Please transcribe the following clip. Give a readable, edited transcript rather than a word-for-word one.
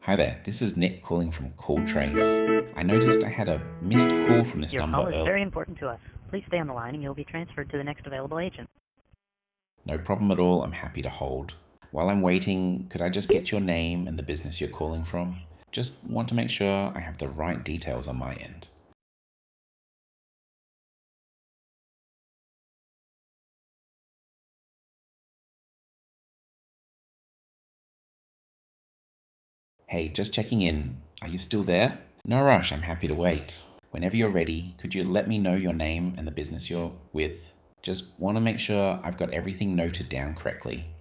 Hi there, this is Nick calling from CallTrace. I noticed I had a missed call from this Your number call is earlier. very important to us. Please stay on the line and you'll be transferred to the next available agent. No problem at all, I'm happy to hold. While I'm waiting, could I just get your name and the business you're calling from? Just want to make sure I have the right details on my end. Hey, just checking in. Are you still there? No rush, I'm happy to wait. Whenever you're ready, could you let me know your name and the business you're with? Just want to make sure I've got everything noted down correctly.